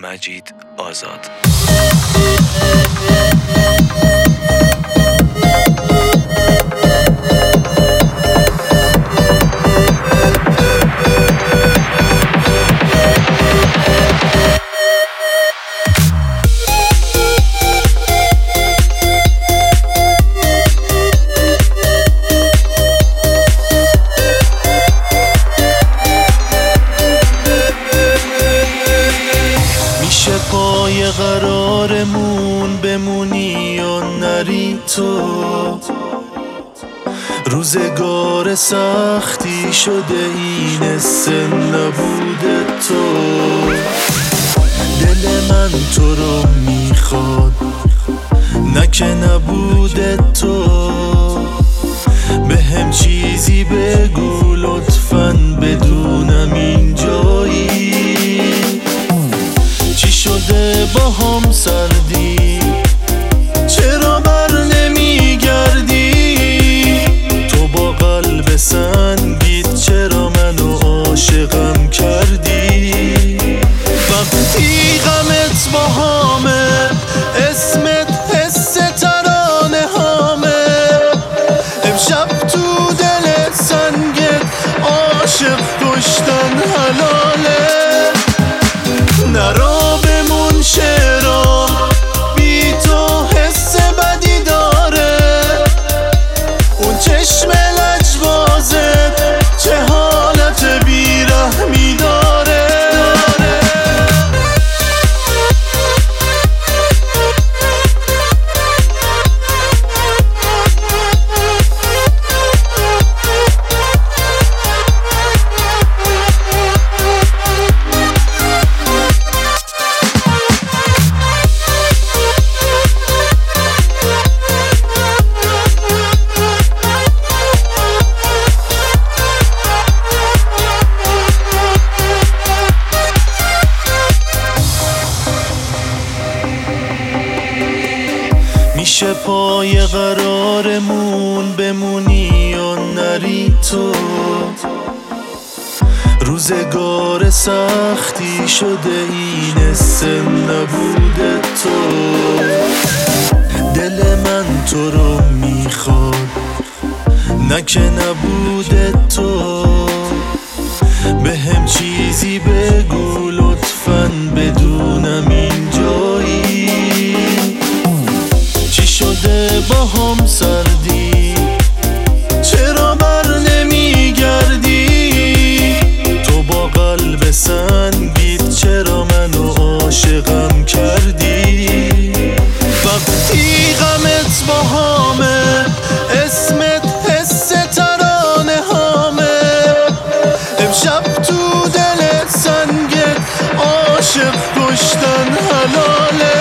مجید آزاد. پای قرارمون بمونی یا نری تو، روزگار سختی شده این سن نبوده تو. دل من تو رو میخواد نه که نبوده تو. به هم چیزی بگو لطفاً بدونم اینجایی. چی شده با هم سردی؟ چرا بر نمیگردی؟ تو با قلب سنگیت چرا منو عاشقم کردی؟ وقتی غمت با همه، اسمت حس ترانه هامه. امشب تو دل سنگت عاشق کشتن حلاله. نرا بمون شعرا بی تو حس بدی داره. اون چشم لجبازت چه حالت بیرحمی داره. میشه پای قرارمون بمونی یا نری تو، روزگار سختی شده این سن نبوده تو. دل من تو رو میخواد نه که نبوده تو. به هم چیزی بگو لطفاً بدونم اینجایی. چی شده با هم سردی؟ چرا بر نمیگردی؟ تو با قلب سنگیت چرا منو عاشقم کردی؟ وقتی غمت با همه، اسمت حس ترانه هامه. امشب تو دل سنگت عاشق کشتن حلاله.